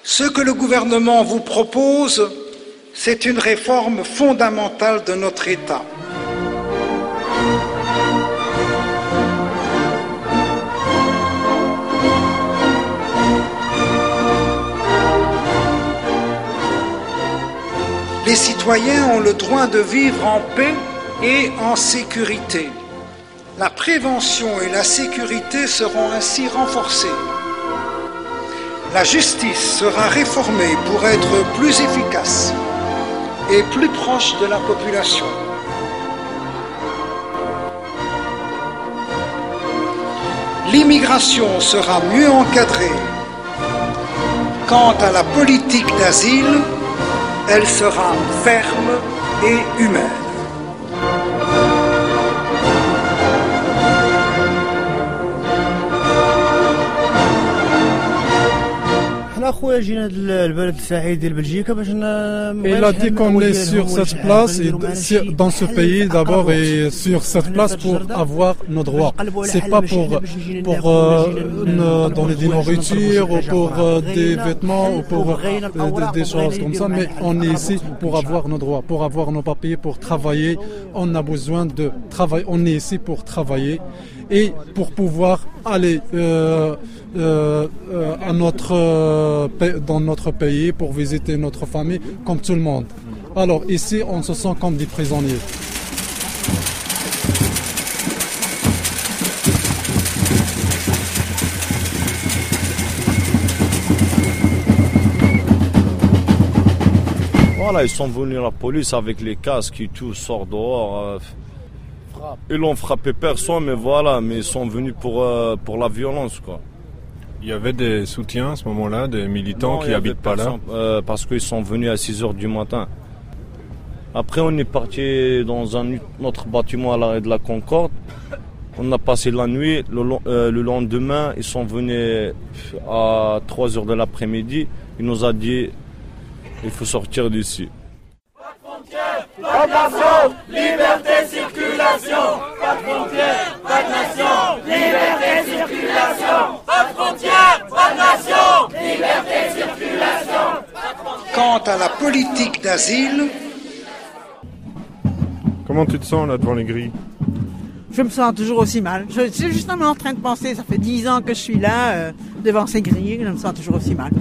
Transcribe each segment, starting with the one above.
Ce que le gouvernement vous propose, c'est une réforme fondamentale de notre État. Les citoyens ont le droit de vivre en paix et en sécurité. La prévention et la sécurité seront ainsi renforcées. La justice sera réformée pour être plus efficace et plus proche de la population. L'immigration sera mieux encadrée. Quant à la politique d'asile, elle sera ferme et humaine. Il a dit qu'on est sur cette place, dans ce pays d'abord et sur cette place pour avoir nos droits. C'est pas pour donner des nourritures ou pour des vêtements ou pour des choses comme ça, mais on est ici pour avoir nos droits, pour avoir nos papiers, pour travailler. On a besoin de travail. On est ici pour travailler et pour pouvoir aller dans notre pays pour visiter notre famille comme tout le monde. Alors ici, on se sent comme des prisonniers. Voilà, ils sont venus à la police avec les casques et tout, sortent dehors. Ils n'ont frappé personne, mais ils sont venus pour la violence, quoi. Il y avait des soutiens à ce moment-là, des militants qui habitent pas là parce qu'ils sont venus à 6h du matin. Après, on est parti dans un autre bâtiment à l'arrêt de la Concorde. On a passé la nuit. Le lendemain, ils sont venus à 3h de l'après-midi. Ils nous ont dit il faut sortir d'ici. Pas de frontières, pas de nation, liberté, circulation. Pas de frontières, pas de nation, liberté, circulation. Pas de frontières, pas de nation, liberté, circulation. Quant à la politique d'asile... Comment tu te sens là devant les grilles ? Je me sens toujours aussi mal. Je suis justement en train de penser, ça fait 10 ans que je suis là, devant ces grilles, je me sens toujours aussi mal.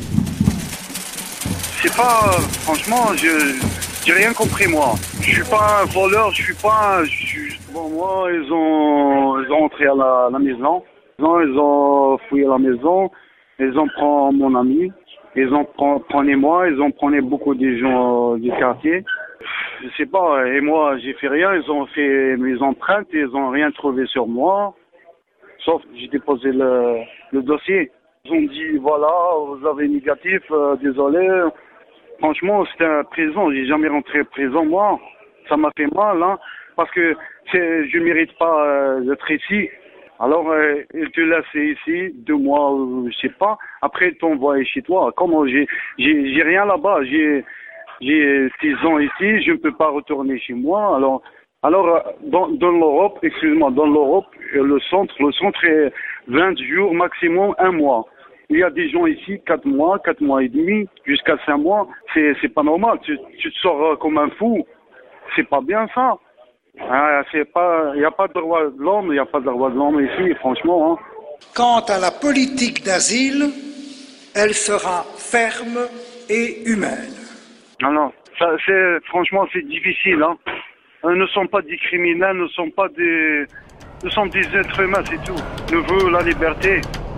Je sais pas, franchement, j'ai rien compris moi. Je suis pas un voleur, je suis pas Bon, moi, ils ont entré à la maison. Ils ont fouillé la maison. Ils ont pris mon ami. Ils ont pris moi. Ils ont pris beaucoup de gens du quartier. Je sais pas, et moi, j'ai fait rien. Ils ont fait mes empreintes. Ils ont rien trouvé sur moi. Sauf que j'ai déposé le dossier. Ils ont dit, voilà, vous avez négatif, désolé. Franchement, c'était un prison. J'ai jamais rentré prison, moi. Ça m'a fait mal, hein. Parce que je mérite pas d'être ici. Alors, ils te laissent ici 2 mois, je sais pas. Après, ils t'envoient chez toi. Comment j'ai rien là-bas. J'ai 6 ans ici. Je ne peux pas retourner chez moi. Alors, dans l'Europe, dans l'Europe, le centre est 20 jours maximum, 1 mois. Il y a des gens ici, 4 mois et demi, jusqu'à 5 mois. C'est pas normal. Tu te sors comme un fou. C'est pas bien ça. Il n'y a pas de droit de l'homme, il n'y a pas de droit de l'homme ici, franchement. Hein. Quant à la politique d'asile, elle sera ferme et humaine. Non, franchement, c'est difficile. Hein. Nous ne sommes pas des criminels, nous sommes des êtres humains, c'est tout. Nous voulons la liberté.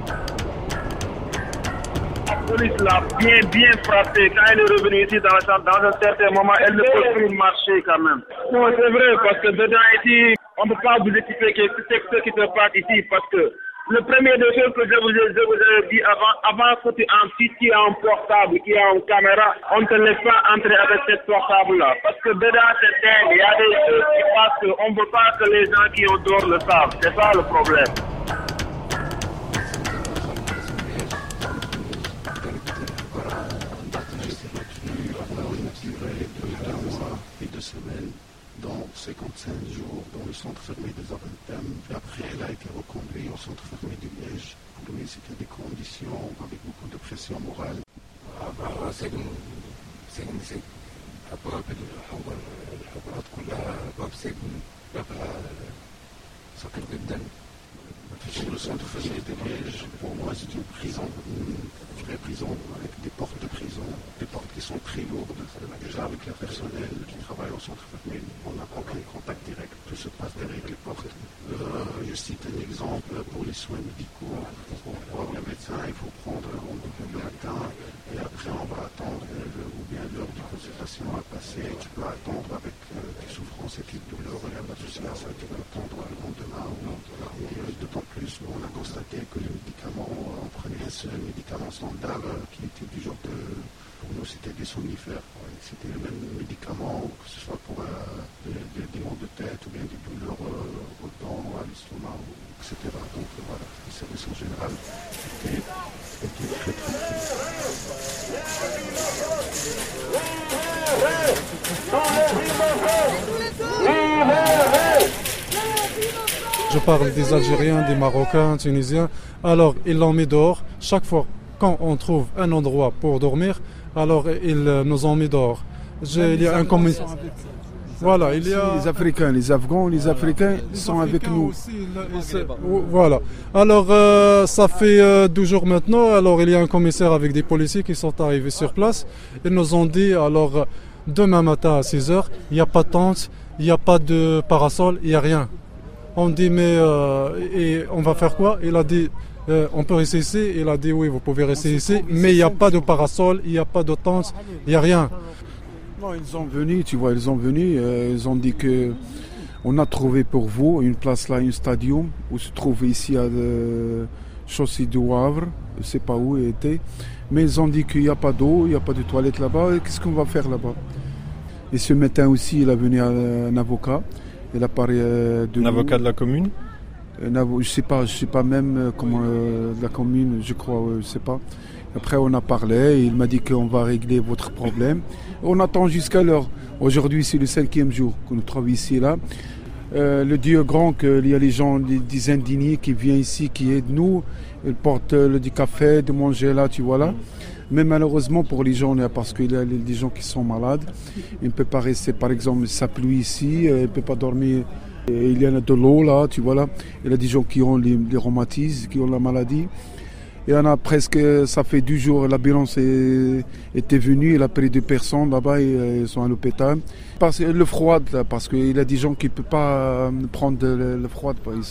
La police l'a bien frappé. Quand elle est revenue ici dans la chambre, dans un certain moment, elle ne peut plus marcher quand même. Non, c'est vrai, parce que dedans ici, on ne peut pas vous expliquer ce qui se passe ici, parce que le premier des choses que je vous ai dit avant que tu entres, qui a un portable, qui a une caméra, on ne te laisse pas entrer avec cette portable-là. Parce que dedans, c'est dingue. Il y a des choses qui passent qu'on ne veut pas que les gens qui ont dehors le savent. C'est ça le problème. Dans 55 jours dans le centre fermé de Zaventem. Après, elle a été reconduite au centre fermé du Liège. Pour lui, c'était des conditions avec beaucoup de pression morale. سجن أبواب الحجرات كلها أبواب سجن بابها صغير جدا. Chez le centre facilité de Liège, pour moi c'est une prison, une vraie prison, avec des portes de prison, des portes qui sont très lourdes. Déjà avec le personnel qui travaille au centre facilité, on n'a aucun contact direct, tout se passe derrière les portes. Je cite un exemple pour les soins médicaux. Pour voir le médecin, il faut prendre rendez-vous le matin et après on va attendre ou bien l'heure de consultation à passer. Tu peux attendre avec des souffrances et des douleurs, il n'y a pas de souci à ça, tu peux attendre le lendemain. Et d'autant plus, on a constaté que les médicaments, on prenait un seul médicament standard qui était du genre de... Pour nous, c'était des somnifères. C'était le même médicament, que ce soit pour des maux de tête ou bien des douleurs aux dents, à l'estomac, etc. Donc voilà, les services en général étaient très très Je parle des Algériens, des Marocains, Tunisiens. Alors, ils l'ont mis dehors. Chaque fois, quand on trouve un endroit pour dormir, alors ils nous ont mis dehors. Il y a un comité. Voilà, il y a... Les Africains, les Afghans, les Africains sont avec nous. Voilà. Alors, ça fait 12 jours maintenant. Alors, il y a un commissaire avec des policiers qui sont arrivés sur place. Ils nous ont dit, alors, demain matin à 6h, il n'y a pas de tente, il n'y a pas de parasol, il n'y a rien. On dit, mais et on va faire quoi? Il a dit, on peut rester ici. Il a dit, oui, vous pouvez rester ici, mais il n'y a pas de parasol, il n'y a pas de tente, il n'y a rien. Non, ils sont venus, tu vois, ils ont dit que on a trouvé pour vous une place là, un stadium, où se trouve ici à Chaussée du Havre, je ne sais pas où il était, mais ils ont dit qu'il n'y a pas d'eau, il n'y a pas de toilette là-bas, et qu'est-ce qu'on va faire là-bas? Et ce matin aussi, il a venu un avocat. Il a parlé un avocat de la commune? Je sais pas même comment de la commune, je crois, je sais pas. Après on a parlé, il m'a dit qu'on va régler votre problème. On attend jusqu'à l'heure. Aujourd'hui c'est le 5e jour que nous trouvons ici là. Le Dieu grand qu'il y a les gens, des indignés qui viennent ici, qui aident nous. Ils portent du café, de manger là, tu vois là. Mais malheureusement pour les gens, parce qu'il y a des gens qui sont malades, ils ne peuvent pas rester, par exemple, sa pluie ici, ils ne peuvent pas dormir. Et il y en a de l'eau là, tu vois là. Il y a des gens qui ont les rhumatismes, qui ont la maladie. Il y en a presque, ça fait 2 jours, l'ambulance était venue, il a pris 2 personnes là-bas, ils sont à l'hôpital. Parce que le froid, là, parce qu'il y a des gens qui ne peuvent pas prendre le froid,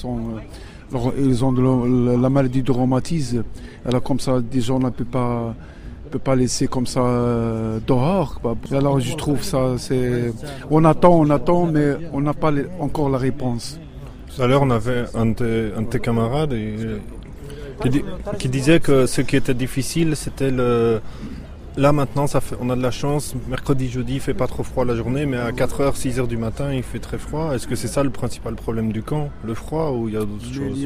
ils ont la maladie de rhumatisme. Alors comme ça, des gens ne peuvent pas laisser comme ça dehors. Alors je trouve ça, on attend, mais on n'a pas encore la réponse. Tout à l'heure, on avait un de tes camarades qui disait que ce qui était difficile, c'était Là maintenant, on a de la chance, mercredi, jeudi, il fait pas trop froid la journée, mais à 4h, 6h du matin, il fait très froid. Est-ce que c'est ça le principal problème du camp, le froid, ou il y a d'autres choses?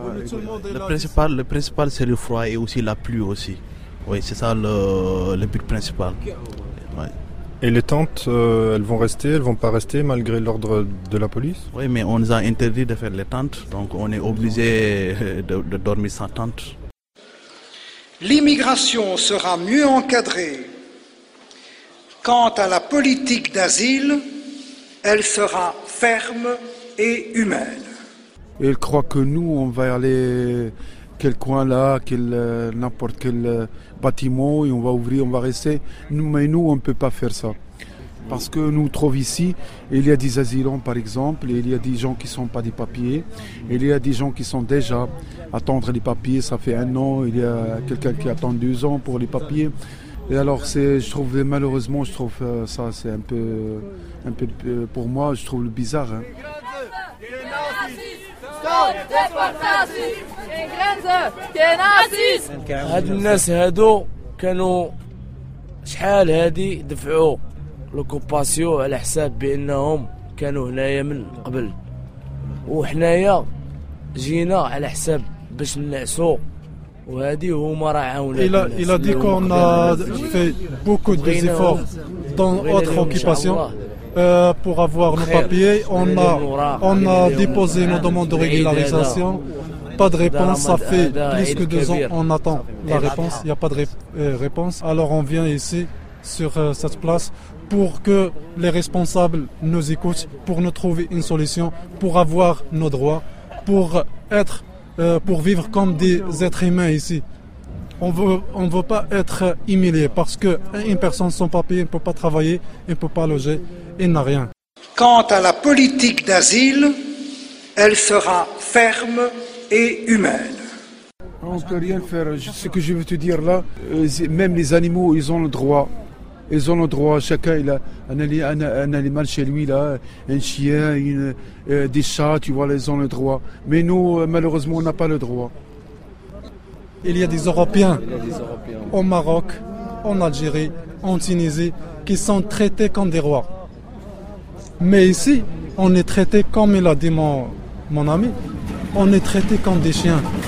Le principal, c'est le froid et aussi la pluie aussi. Oui, c'est ça le but principal. Ouais. Et les tentes, elles vont rester, elles vont pas rester malgré l'ordre de la police? Oui, mais on nous a interdit de faire les tentes, donc on est obligé de dormir sans tente. L'immigration sera mieux encadrée. Quant à la politique d'asile, elle sera ferme et humaine. Et il croit que nous, on va aller quel coin là, n'importe quel bâtiment, et on va ouvrir, on va rester. Mais nous, on ne peut pas faire ça. Parce que nous trouvons ici, il y a des asilants par exemple, et il y a des gens qui ne sont pas des papiers, et il y a des gens qui sont déjà attendre les papiers, ça fait 1 an, il y a quelqu'un qui attend 2 ans pour les papiers. Et alors malheureusement, je trouve ça c'est un peu pour moi, je trouve le bizarre. Hein. هاد الناس هادو كانوا شحال هادي دفعوا لوكوباسيون على حساب بانهم كانوا هنايا من قبل وحنايا جينا على حساب باش نعسوا وهذه هما راه عاونوا. Il a dit qu'on a fait beaucoup d'efforts dans notre occupation pour avoir nos papiers. On a déposé nos demandes de régularisation. pas de réponse, ça fait plus que 2 ans, on attend la réponse, il n'y a pas de réponse. Alors on vient ici, sur cette place, pour que les responsables nous écoutent, pour nous trouver une solution, pour avoir nos droits, pour vivre comme des êtres humains ici. On veut pas être humilié parce qu'une personne sans papier ne peut pas travailler, elle ne peut pas loger, elle n'a rien. Quant à la politique d'asile, elle sera ferme et humaine. On ne peut rien faire. Ce que je veux te dire là, même les animaux, ils ont le droit. Ils ont le droit. Chacun il a un animal chez lui, là, un chien, des chats, tu vois, ils ont le droit. Mais nous, malheureusement, on n'a pas le droit. Il y a des Européens au Maroc, en Algérie, en Tunisie, qui sont traités comme des rois. Mais ici, on est traité, comme il a dit mon ami, on est traité comme des chiens.